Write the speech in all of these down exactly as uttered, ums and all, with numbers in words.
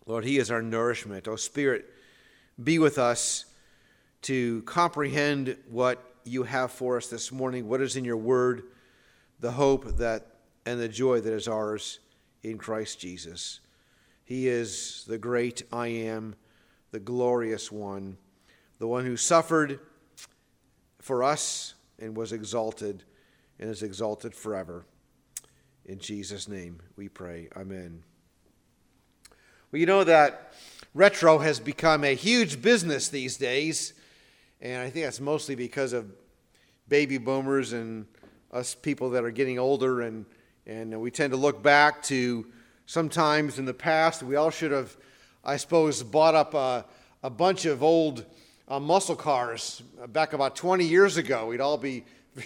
Lord, he is our nourishment. Oh, Spirit, be with us to comprehend what you have for us this morning, what is in your word, the hope that and the joy that is ours in Christ Jesus. He is the great I am, the glorious one, the one who suffered for us and was exalted and is exalted forever. In Jesus' name we pray. Amen. Well, you know that retro has become a huge business these days, and I think that's mostly because of baby boomers and us people that are getting older, and, and we tend to look back to sometimes in the past. We all should have, I suppose, bought up a, a bunch of old uh, muscle cars back about twenty years ago. We'd all be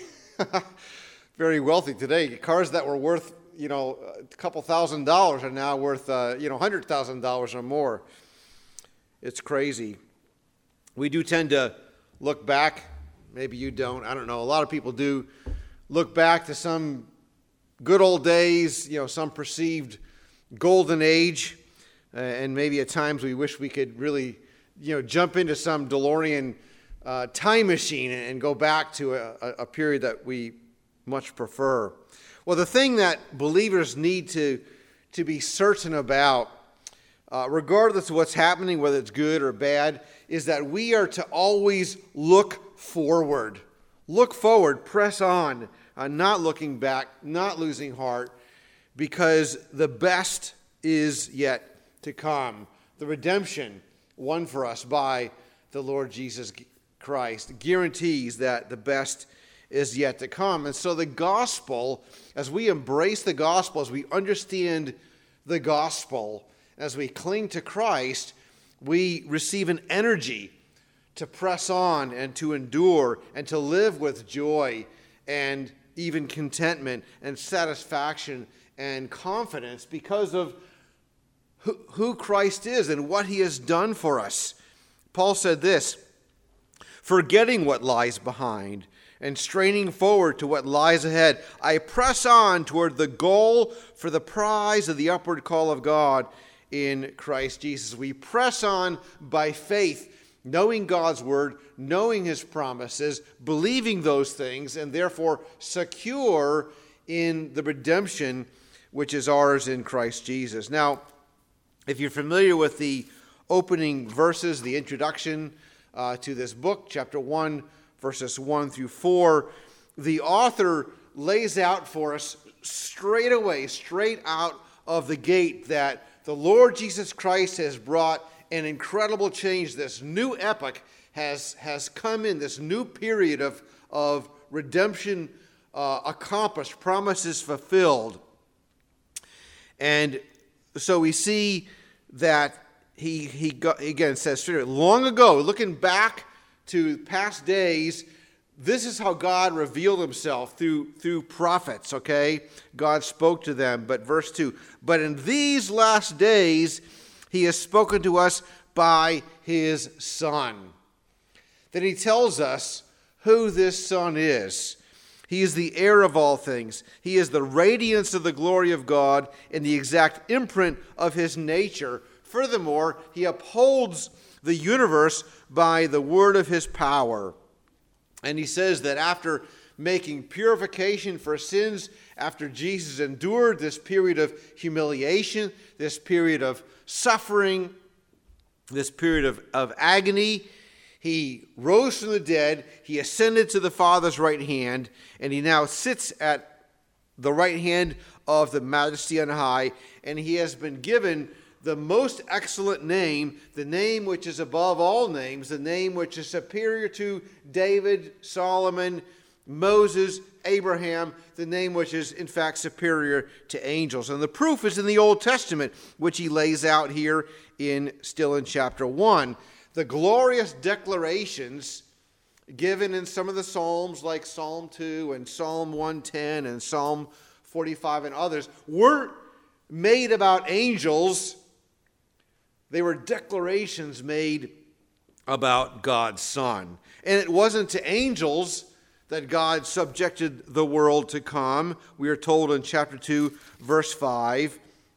very wealthy today. Cars that were worth, you know, a couple thousand dollars are now worth, uh, you know, one hundred thousand dollars or more. It's crazy. We do tend to look back. Maybe you don't. I don't know. A lot of people do look back to some good old days, you know, some perceived golden age. Uh, and maybe at times we wish we could really, you know, jump into some DeLorean uh, time machine and go back to a, a period that we much prefer. Well, the thing that believers need to, to be certain about, uh, regardless of what's happening, whether it's good or bad, is that we are to always look forward. Look forward, press on, uh, not looking back, not losing heart, because the best is yet to come. The redemption won for us by the Lord Jesus Christ guarantees that the best is yet to come. And so the gospel, as we embrace the gospel, as we understand the gospel, as we cling to Christ, we receive an energy to press on and to endure and to live with joy and even contentment and satisfaction and confidence because of who, who Christ is and what he has done for us. Paul said this, forgetting what lies behind and straining forward to what lies ahead, I press on toward the goal for the prize of the upward call of God in Christ Jesus. We press on by faith, knowing God's word, knowing his promises, believing those things, and therefore secure in the redemption which is ours in Christ Jesus. Now, if you're familiar with the opening verses, the introduction uh, to this book, chapter one, verses one through four, the author lays out for us straight away, straight out of the gate, that the Lord Jesus Christ has brought an incredible change. This new epoch has, has come in, this new period of, of redemption uh, accomplished, promises fulfilled. And so we see that he, he got, again, says, long ago, looking back to past days, this is how God revealed himself through, through prophets, okay? God spoke to them. But verse two, but in these last days, he has spoken to us by his Son. Then he tells us who this Son is. He is the heir of all things. He is the radiance of the glory of God and the exact imprint of his nature. Furthermore, he upholds the universe by the word of his power. And he says that after making purification for sins, after Jesus endured this period of humiliation, this period of suffering, this period of, of agony, he rose from the dead, he ascended to the Father's right hand, and he now sits at the right hand of the Majesty on high, and he has been given the most excellent name, the name which is above all names, the name which is superior to David, Solomon, Moses, Abraham, the name which is in fact superior to angels. And the proof is in the Old Testament, which he lays out here in still in chapter one. The glorious declarations given in some of the Psalms like Psalm two and Psalm one ten and Psalm forty-five and others weren't made about angels. They were declarations made about God's Son. And it wasn't to angels that God subjected the world to come. We are told in chapter two, verse five,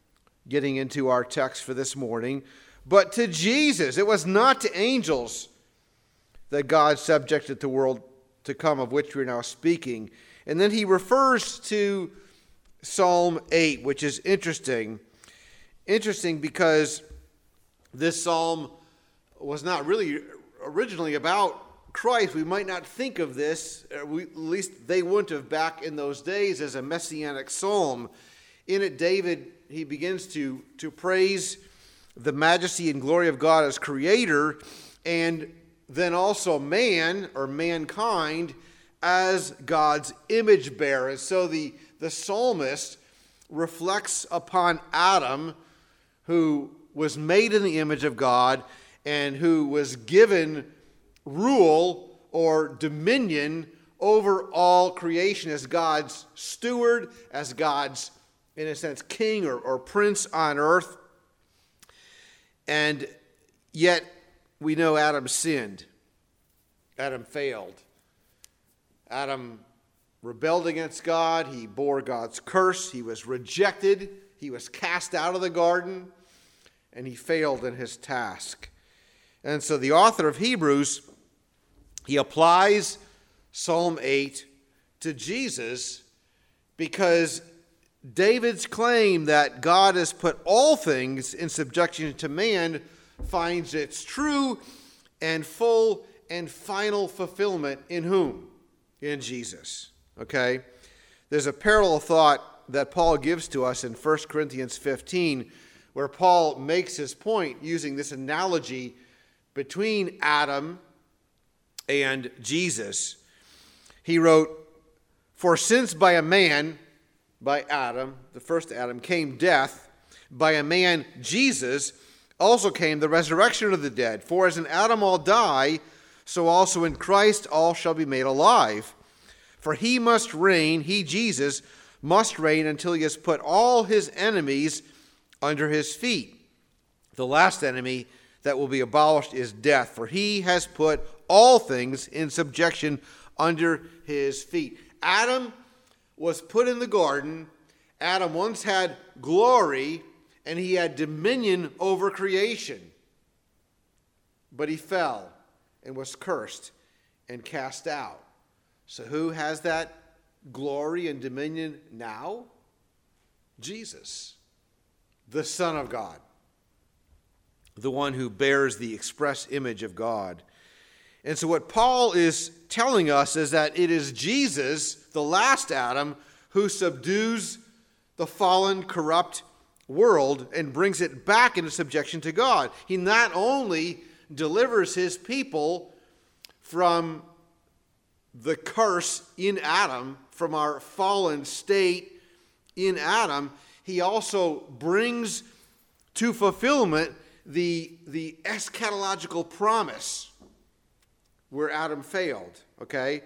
getting into our text for this morning, but to Jesus. It was not to angels that God subjected the world to come, of which we're now speaking. And then he refers to Psalm eight, which is interesting. Interesting because this psalm was not really originally about Christ. We might not think of this, or we, at least they wouldn't have back in those days, as a messianic psalm. In it, David, he begins to, to praise the majesty and glory of God as creator, and then also man, or mankind, as God's image bearer. And so the, the psalmist reflects upon Adam, who was made in the image of God and who was given rule or dominion over all creation as God's steward, as God's, in a sense, king or, or prince on earth. And yet we know Adam sinned. Adam failed. Adam rebelled against God. He bore God's curse. He was rejected. He was cast out of the garden, and he failed in his task. And so the author of Hebrews, he applies Psalm eight to Jesus because David's claim that God has put all things in subjection to man finds its true and full and final fulfillment in whom? In Jesus. Okay? There's a parallel thought that Paul gives to us in First Corinthians fifteen, where Paul makes his point using this analogy between Adam and Jesus. He wrote, "For since by a man," by Adam, the first Adam, "came death, by a man, Jesus, also came the resurrection of the dead. For as in Adam all die, so also in Christ all shall be made alive. For he must reign, he, Jesus, must reign until he has put all his enemies under his feet. The last enemy that will be abolished is death, for he has put all things in subjection under his feet." Adam was put in the garden. Adam once had glory, and he had dominion over creation. But he fell and was cursed and cast out. So who has that glory and dominion now? Jesus, the Son of God, the one who bears the express image of God. And so what Paul is telling us is that it is Jesus, the last Adam, who subdues the fallen, corrupt world and brings it back into subjection to God. He not only delivers his people from the curse in Adam, from our fallen state in Adam, he also brings to fulfillment the, the eschatological promise where Adam failed, okay?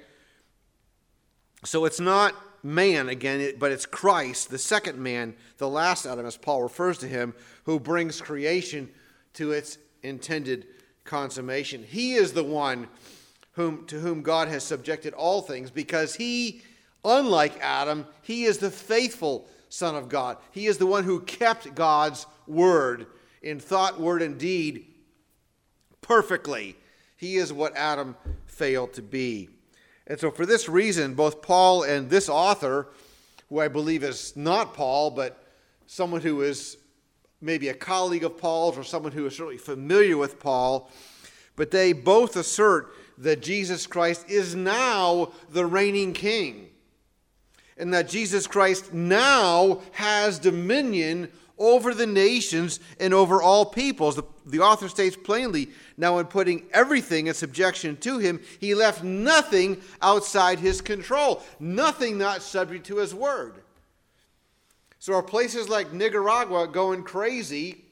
So it's not man again, but it's Christ, the second man, the last Adam, as Paul refers to him, who brings creation to its intended consummation. He is the one whom, to whom God has subjected all things, because he, unlike Adam, he is the faithful Son of God. He is the one who kept God's word in thought, word, and deed perfectly. He is what Adam failed to be. And so for this reason, both Paul and this author, who I believe is not Paul, but someone who is maybe a colleague of Paul's or someone who is certainly familiar with Paul, but they both assert that Jesus Christ is now the reigning king, and that Jesus Christ now has dominion over the nations and over all peoples. The, the author states plainly, now in putting everything in subjection to him, he left nothing outside his control, nothing not subject to his word. So are places like Nicaragua going crazy,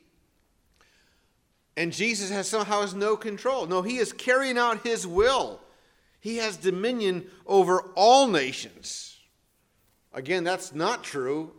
and Jesus has somehow has no control? No, he is carrying out his will. He has dominion over all nations. Again, that's not true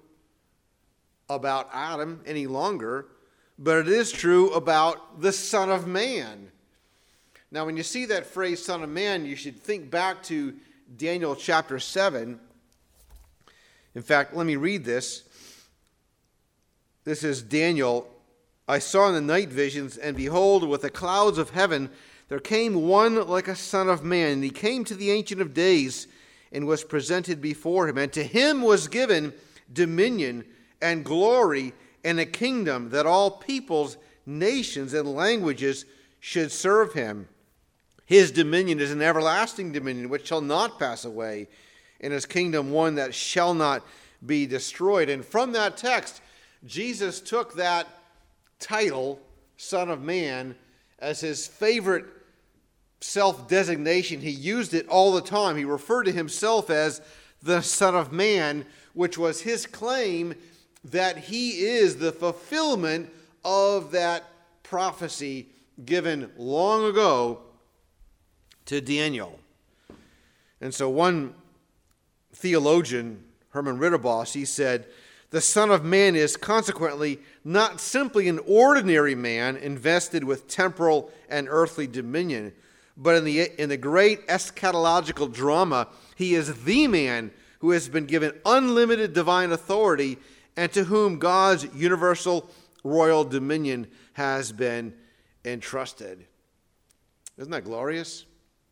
about Adam any longer, but it is true about the Son of Man. Now, when you see that phrase, Son of Man, you should think back to Daniel chapter seven. In fact, let me read this. This is Daniel. I saw in the night visions, and behold, with the clouds of heaven, there came one like a son of man. And he came to the Ancient of Days and was presented before him. And to him was given dominion and glory and a kingdom, that all peoples, nations, and languages should serve him. His dominion is an everlasting dominion which shall not pass away, and his kingdom one that shall not be destroyed. And from that text, Jesus took that title, Son of Man, as his favorite self-designation. He used it all the time. He referred to himself as the Son of Man, which was his claim that he is the fulfillment of that prophecy given long ago to Daniel. And so one theologian, Herman Ridderbos, he said, the Son of Man is consequently not simply an ordinary man invested with temporal and earthly dominion, but in the, in the great eschatological drama, he is the man who has been given unlimited divine authority and to whom God's universal royal dominion has been entrusted. Isn't that glorious?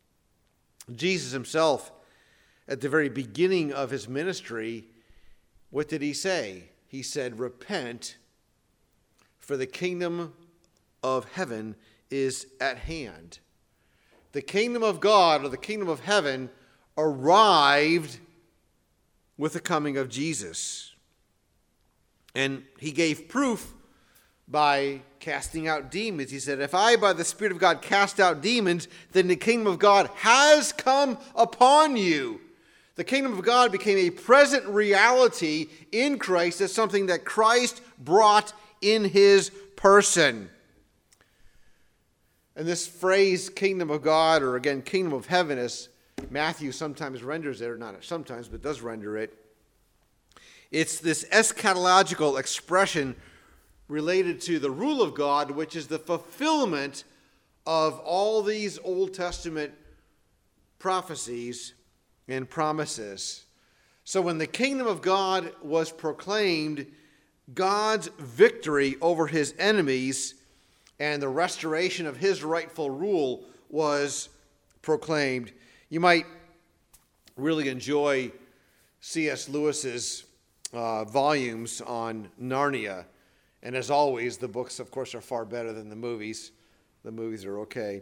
Jesus himself, at the very beginning of his ministry, what did he say? He said, repent, for the kingdom of heaven is at hand. The kingdom of God, or the kingdom of heaven, arrived with the coming of Jesus. And he gave proof by casting out demons. He said, if I, by the Spirit of God, cast out demons, then the kingdom of God has come upon you. The kingdom of God became a present reality in Christ as something that Christ brought in his person. And this phrase, kingdom of God, or again, kingdom of heaven, as Matthew sometimes renders it, or not sometimes, but does render it, it's this eschatological expression related to the rule of God, which is the fulfillment of all these Old Testament prophecies and promises. So when the kingdom of God was proclaimed, God's victory over his enemies and the restoration of his rightful rule was proclaimed. You might really enjoy C S Lewis's uh, volumes on Narnia. And as always, the books, of course, are far better than the movies. The movies are okay.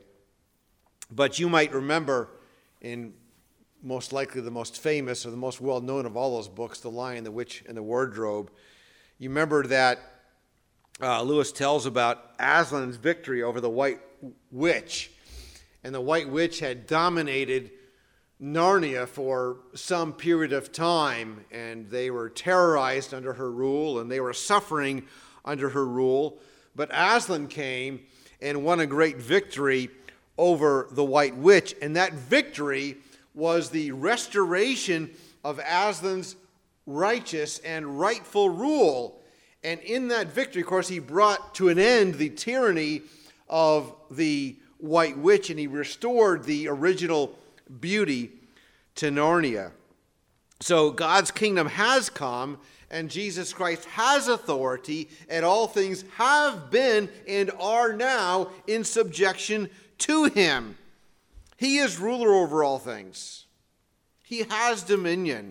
But you might remember, in most likely the most famous or the most well-known of all those books, The Lion, the Witch, and the Wardrobe, you remember that uh, Lewis tells about Aslan's victory over the White Witch. And the White Witch had dominated Narnia for some period of time, and they were terrorized under her rule, and they were suffering under her rule. But Aslan came and won a great victory over the White Witch, and that victory was the restoration of Aslan's righteous and rightful rule. And in that victory, of course, he brought to an end the tyranny of the White Witch, and he restored the original beauty to Narnia. So God's kingdom has come, and Jesus Christ has authority, and all things have been and are now in subjection to him. He is ruler over all things. He has dominion,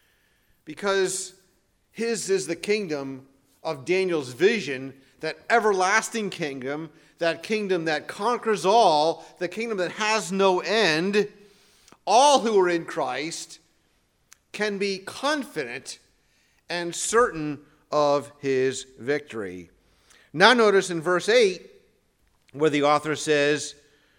because his is the kingdom of Daniel's vision, that everlasting kingdom, that kingdom that conquers all, the kingdom that has no end. All who are in Christ can be confident and certain of his victory. Now notice in verse eight where the author says,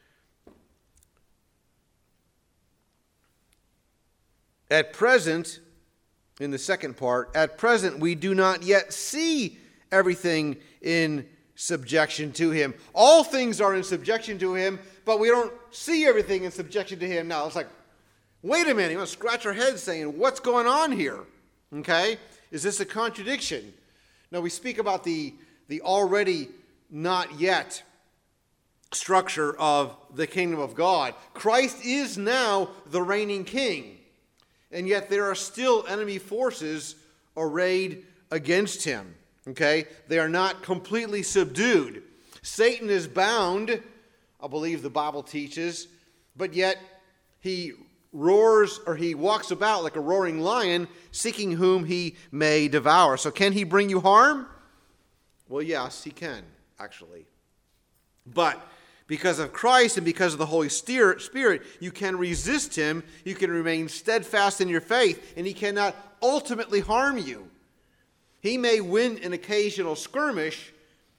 at present, in the second part, at present we do not yet see everything in subjection to him. All things are in subjection to him, but we don't see everything in subjection to him now. It's like, wait a minute, you want to scratch our heads saying, what's going on here? Okay? Is this a contradiction? No, we speak about the, the already not yet structure of the kingdom of God. Christ is now the reigning king, and yet there are still enemy forces arrayed against him. Okay? They are not completely subdued. Satan is bound, I believe the Bible teaches, but yet he roars, or he walks about like a roaring lion, seeking whom he may devour. So can he bring you harm? Well, yes, he can, actually. But because of Christ and because of the Holy Spirit, you can resist him, you can remain steadfast in your faith, and he cannot ultimately harm you. He may win an occasional skirmish,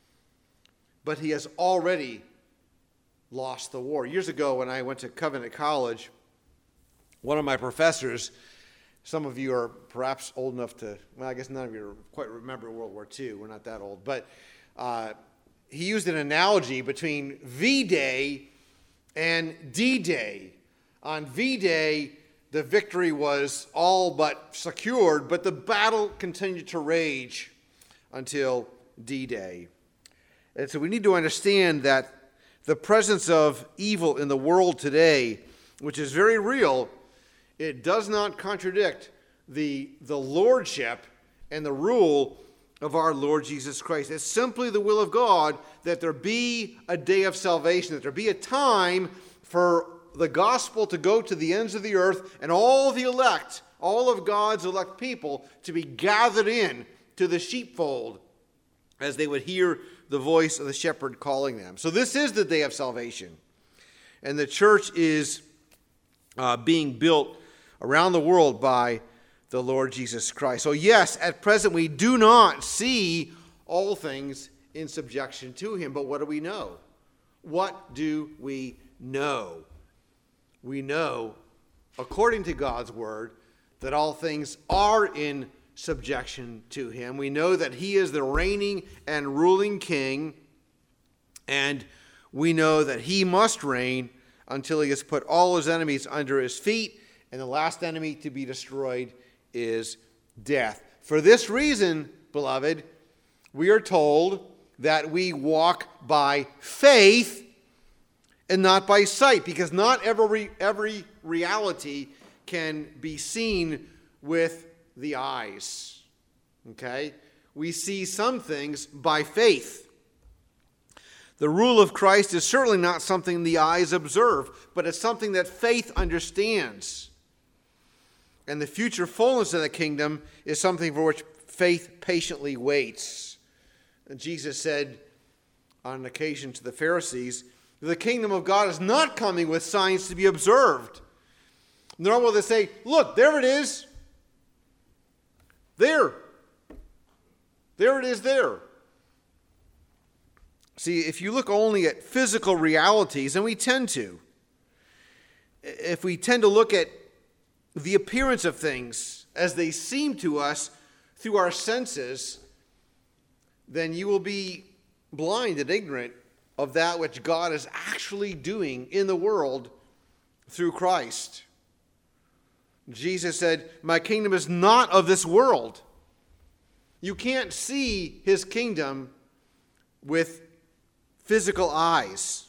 but he has already lost the war. Years ago, when I went to Covenant College, one of my professors, some of you are perhaps old enough to, well, I guess none of you quite remember World War Two. We're not that old. But uh, he used an analogy between V-Day and D-Day. On V-Day, the victory was all but secured, but the battle continued to rage until D-Day. And so we need to understand that the presence of evil in the world today, which is very real, it does not contradict the, the lordship and the rule of our Lord Jesus Christ. It's simply the will of God that there be a day of salvation, that there be a time for the gospel to go to the ends of the earth and all the elect, all of God's elect people, to be gathered in to the sheepfold as they would hear the voice of the shepherd calling them. So this is the day of salvation. And the church is uh, being built around the world by the Lord Jesus Christ. So yes, at present we do not see all things in subjection to him. But what do we know? What do we know? We know, according to God's word, that all things are in subjection to him. We know that he is the reigning and ruling king, and we know that he must reign until he has put all his enemies under his feet, and the last enemy to be destroyed is death. For this reason, beloved, we are told that we walk by faith and not by sight, because not every, every reality can be seen with the eyes. Okay? We see some things by faith. The rule of Christ is certainly not something the eyes observe, but it's something that faith understands. And the future fullness of the kingdom is something for which faith patiently waits. And Jesus said on an occasion to the Pharisees, the kingdom of God is not coming with signs to be observed. Nor will they say, look, there it is. There. There it is there. See, if you look only at physical realities, and we tend to, if we tend to look at the appearance of things as they seem to us through our senses, then you will be blind and ignorant of that which God is actually doing in the world through Christ. Jesus said, my kingdom is not of this world. You can't see his kingdom with physical eyes,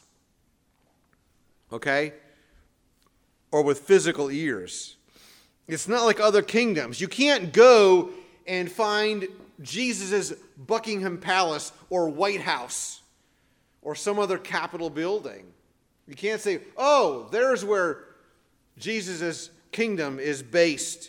okay? Or with physical ears. It's not like other kingdoms. You can't go and find Jesus' Buckingham Palace or White House or some other Capitol building. You can't say, oh, there's where Jesus' kingdom is based.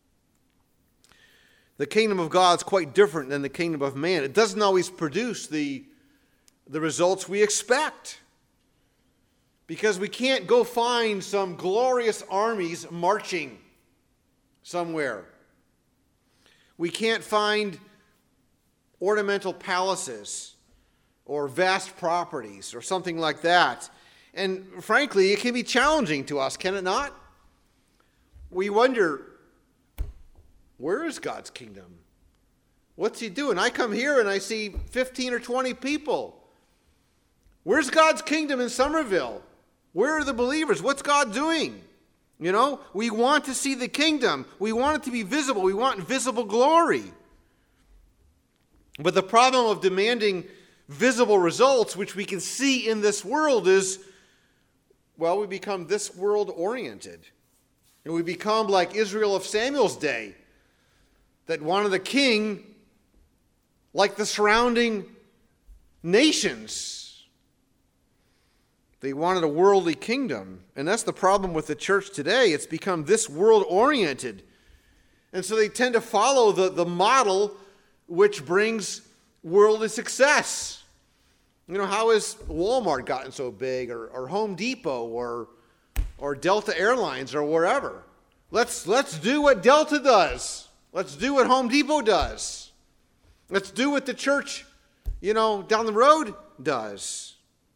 The kingdom of God is quite different than the kingdom of man. It doesn't always produce the, the results we expect. Because we can't go find some glorious armies marching somewhere. We can't find ornamental palaces or vast properties or something like that. And frankly, it can be challenging to us, can it not? We wonder, where is God's kingdom? What's he doing? I come here and I see fifteen or twenty people. Where's God's kingdom in Somerville? Where are the believers? What's God doing? You know, we want to see the kingdom. We want it to be visible. We want visible glory. But the problem of demanding visible results, which we can see in this world, is, well, we become this world oriented. And we become like Israel of Samuel's day, that wanted the king like the surrounding nations. They wanted a worldly kingdom. And that's the problem with the church today. It's become this world-oriented. And so they tend to follow the, the model which brings worldly success. You know, how has Walmart gotten so big, or, or Home Depot, or, or Delta Airlines, or wherever? Let's, let's do what Delta does. Let's do what Home Depot does. Let's do what the church, you know, down the road does.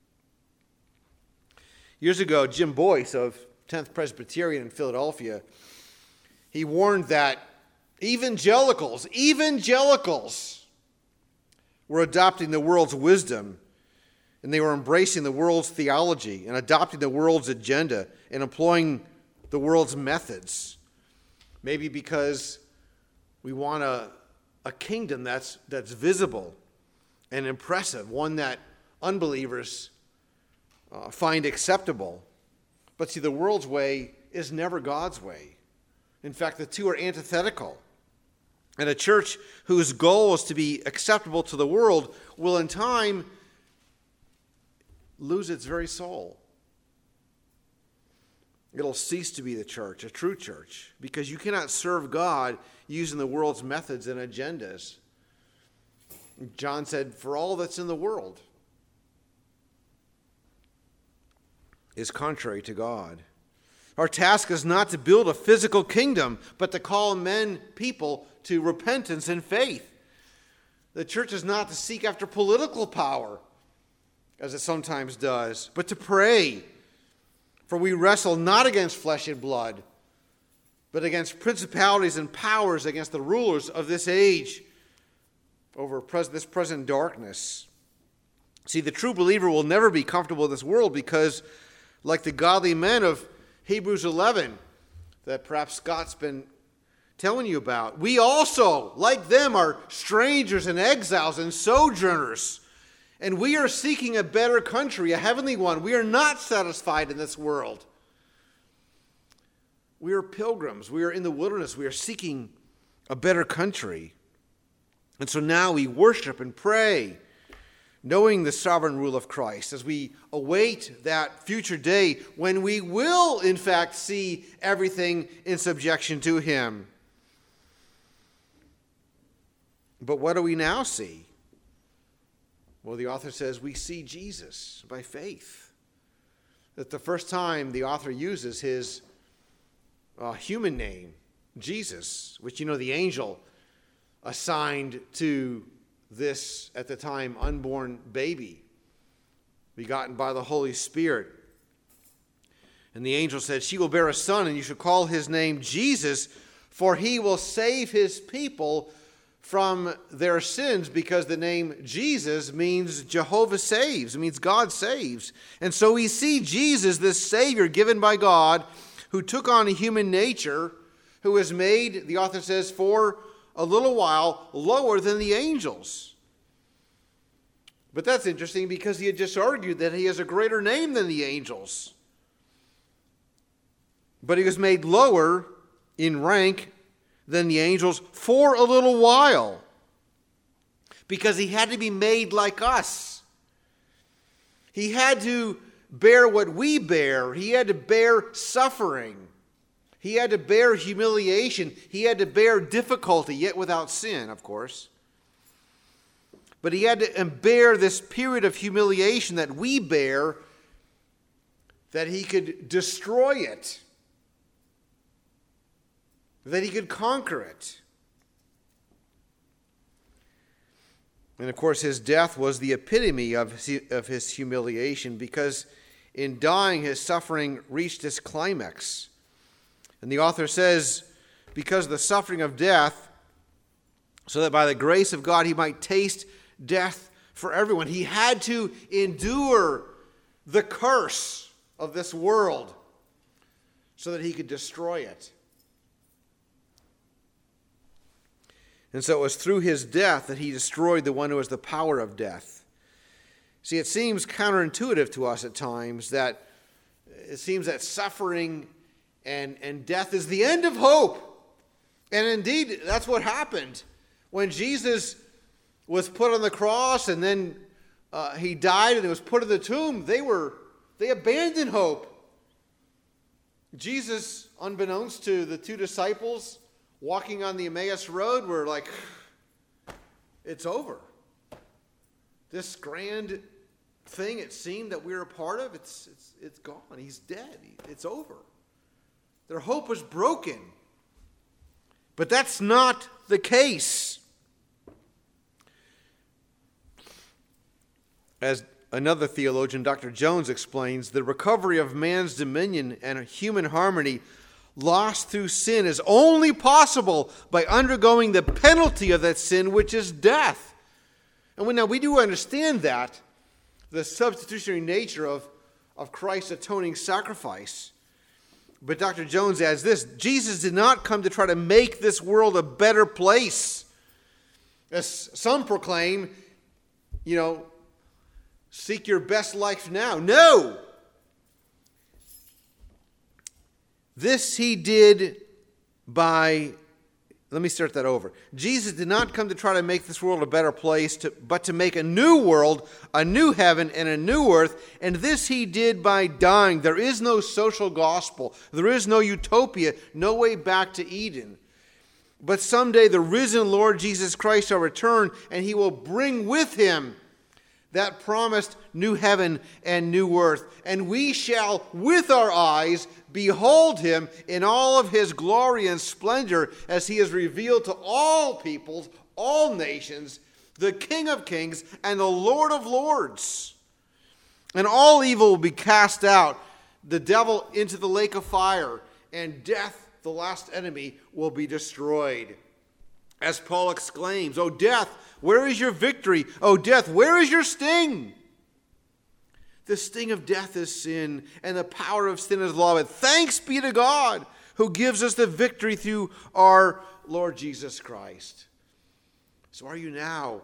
Years ago, Jim Boyce of tenth Presbyterian in Philadelphia, he warned that evangelicals, evangelicals were adopting the world's wisdom, and they were embracing the world's theology and adopting the world's agenda and employing the world's methods. Maybe because we want a, a kingdom that's, that's visible and impressive, one that unbelievers uh, find acceptable. But see, the world's way is never God's way. In fact, the two are antithetical. And a church whose goal is to be acceptable to the world will in time lose its very soul. It'll cease to be the church, a true church, because you cannot serve God using the world's methods and agendas. John said, for all that's in the world is contrary to God. Our task is not to build a physical kingdom, but to call men, people, to repentance and faith. The church is not to seek after political power, as it sometimes does, but to pray. For we wrestle not against flesh and blood, but against principalities and powers, against the rulers of this age, over this present darkness. See, the true believer will never be comfortable in this world because, like the godly men of Hebrews eleven, that perhaps Scott's been telling you about, we also, like them, are strangers and exiles and sojourners. And we are seeking a better country, a heavenly one. We are not satisfied in this world. We are pilgrims. We are in the wilderness. We are seeking a better country. And so now we worship and pray, knowing the sovereign rule of Christ, as we await that future day when we will, in fact, see everything in subjection to him. But what do we now see? Well, the author says we see Jesus by faith. That the first time the author uses his uh, human name, Jesus, which, you know, the angel assigned to this, at the time, unborn baby, begotten by the Holy Spirit. And the angel said, she will bear a son, and you shall call his name Jesus, for he will save his people from their sins, because the name Jesus means Jehovah saves. It means God saves. And so we see Jesus, this Savior given by God, who took on a human nature, who was made, the author says, for a little while lower than the angels. But that's interesting because he had just argued that he has a greater name than the angels. But he was made lower in rank than the angels for a little while, because he had to be made like us. He had to bear what we bear. He had to bear suffering. He had to bear humiliation. He had to bear difficulty, yet without sin, of course. But he had to bear this period of humiliation that we bear, that he could destroy it, that he could conquer it. And of course, his death was the epitome of, of his humiliation, because in dying, his suffering reached its climax. And the author says, because of the suffering of death, so that by the grace of God he might taste death for everyone. He had to endure the curse of this world so that he could destroy it. And so it was through his death that he destroyed the one who has the power of death. See, it seems counterintuitive to us at times that it seems that suffering and, and death is the end of hope. And indeed, that's what happened. When Jesus was put on the cross and then uh, he died and it was put in the tomb, they were they abandoned hope. Jesus, unbeknownst to the two disciples walking on the Emmaus Road, were like, it's over. This grand thing it seemed that we were a part of, it's, it's, it's gone. He's dead. It's over. Their hope was broken. But that's not the case. As another theologian, Doctor Jones, explains, the recovery of man's dominion and human harmony lost through sin is only possible by undergoing the penalty of that sin, which is death. And when, now we do understand that, the substitutionary nature of, of Christ's atoning sacrifice. But Doctor Jones adds this: Jesus did not come to try to make this world a better place. As some proclaim, you know, seek your best life now. No! This he did by, let me start that over. Jesus did not come to try to make this world a better place, to, but to make a new world, a new heaven, and a new earth. And this he did by dying. There is no social gospel. There is no utopia, no way back to Eden. But someday the risen Lord Jesus Christ shall return, and he will bring with him that promised new heaven and new earth. And we shall, with our eyes, behold him in all of his glory and splendor as he is revealed to all peoples, all nations, the King of kings and the Lord of lords. And all evil will be cast out, the devil into the lake of fire, and death, the last enemy, will be destroyed. As Paul exclaims, "O death, where is your victory? O death, where is your sting?" The sting of death is sin, and the power of sin is law. But thanks be to God who gives us the victory through our Lord Jesus Christ. So are you now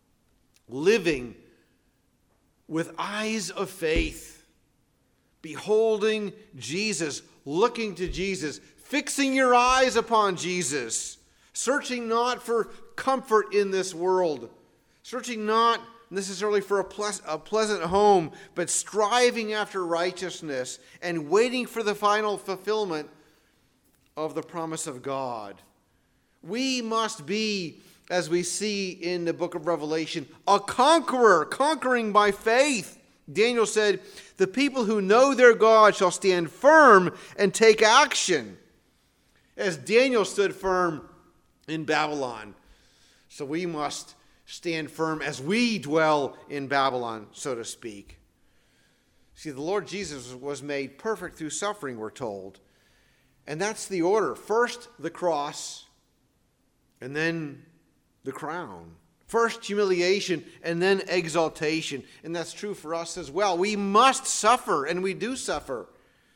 living with eyes of faith, beholding Jesus, looking to Jesus, fixing your eyes upon Jesus, searching not for comfort in this world, searching not necessarily for a, ple- a pleasant home, but striving after righteousness and waiting for the final fulfillment of the promise of God? We must be, as we see in the book of Revelation, a conqueror, conquering by faith. Daniel said, the people who know their God shall stand firm and take action. As Daniel stood firm in Babylon, so we must stand firm as we dwell in Babylon, so to speak. See, the Lord Jesus was made perfect through suffering, we're told. And that's the order. First, the cross, and then the crown. First, humiliation, and then exaltation. And that's true for us as well. We must suffer, and we do suffer.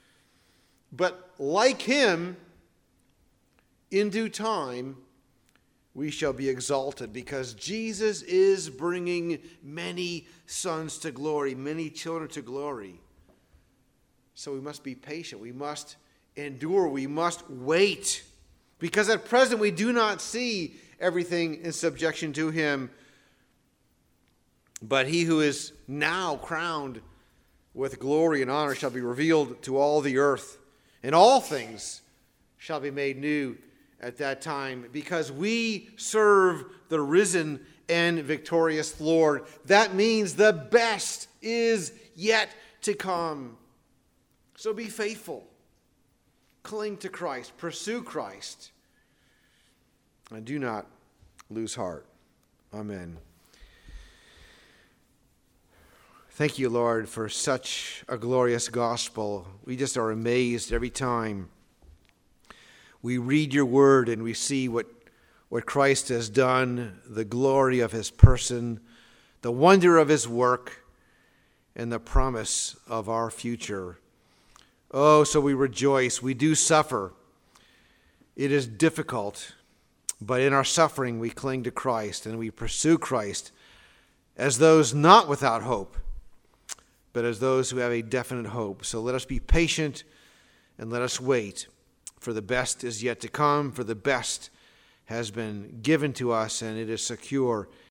But like him, in due time, we shall be exalted, because Jesus is bringing many sons to glory, many children to glory. So we must be patient. We must endure. We must wait, because at present we do not see everything in subjection to him. But he who is now crowned with glory and honor shall be revealed to all the earth, and all things shall be made new at that time, because we serve the risen and victorious Lord. That means the best is yet to come. So be faithful. Cling to Christ. Pursue Christ. And do not lose heart. Amen. Thank you, Lord, for such a glorious gospel. We just are amazed every time we read your word and we see what, what Christ has done, the glory of his person, the wonder of his work, and the promise of our future. Oh, so we rejoice. We do suffer. It is difficult, but in our suffering we cling to Christ and we pursue Christ as those not without hope, but as those who have a definite hope. So let us be patient and let us wait. For the best is yet to come, for the best has been given to us, and it is secure